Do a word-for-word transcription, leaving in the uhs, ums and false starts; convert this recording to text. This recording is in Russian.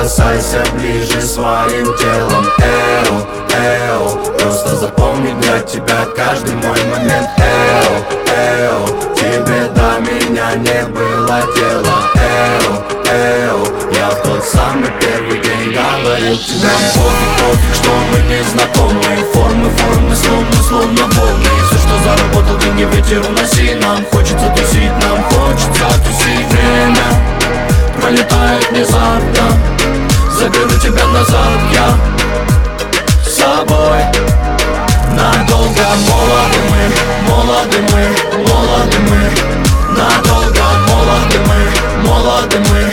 касайся ближе своим телом. Эу, эу, просто запомни для тебя каждый мой момент. Эу, эу, тебе до меня не было дела. Эу, эу, я в тот самый первый день говорил тебе. Нам пофиг, пофиг, что мы не знакомы. Формы, формы, словно, словно волны. Все, что заработал, деньги ветер уноси. Нам хочется тусить, нам хочется тусить. Время пролетает внезапно, заберу тебя назад я с собой надолго. Молоды мы, молоды мы, молоды мы, надолго. Молоды мы, молоды мы,